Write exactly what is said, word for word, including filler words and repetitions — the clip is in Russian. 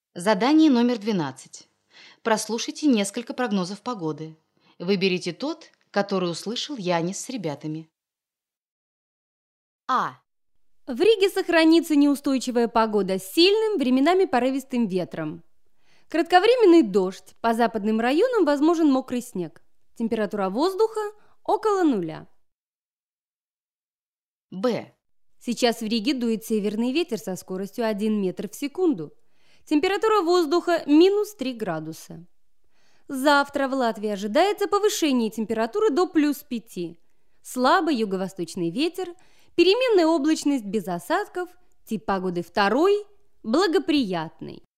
Задание номер двенадцать. Прослушайте несколько прогнозов погоды. Выберите тот, который услышал Янис с ребятами. А. В Риге сохранится неустойчивая погода с сильным, временами порывистым ветром. Кратковременный дождь, по западным районам возможен мокрый снег. Температура воздуха около нуля. Б. Сейчас в Риге дует северный ветер со скоростью один метр в секунду. Температура воздуха минус три градуса. Завтра в Латвии ожидается повышение температуры до плюс пяти. Слабый юго-восточный ветер, переменная облачность без осадков, тип погоды второй, благоприятный.